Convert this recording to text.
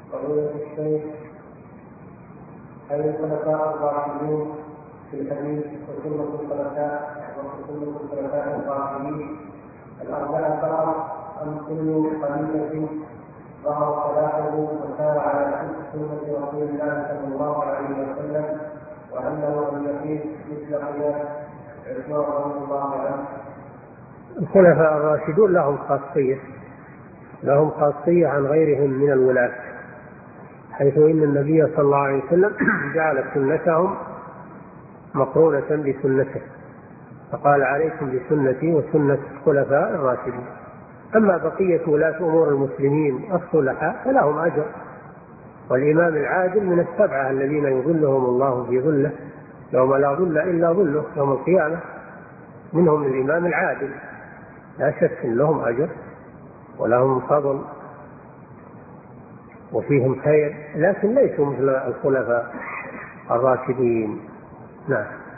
فضيلة الشيخ، هل الخلفاء الراشدون في الحديث وسنة الخلفاء الراشدين الأربعة فقط أم كل خليفة ظهر خلافه وسار على سنة رسول الله صلى الله عليه وسلم وأنه أن يقيم مثل قياس عثمان رضي الله عنه؟ الخلفاء الراشدون لهم خاصية عن غيرهم من الولاة، حيث إن النبي صلى الله عليه وسلم جعل سنتهم مقرونة بسنته، فقال عليكم بسنتي وسنة الخلفاء الراشدين. أما بقية ولاة أمور المسلمين الصلحاء فلهم أجر، والإمام العادل من السبعة الذين يظلهم الله في ظله يوم لا ظل إلا ظله يوم القيامة، منهم الإمام العادل، لا شك إن لهم أجر ولهم فضل وفيهم خير، لكن ليسوا مثل الخلفاء الراشدين. نعم.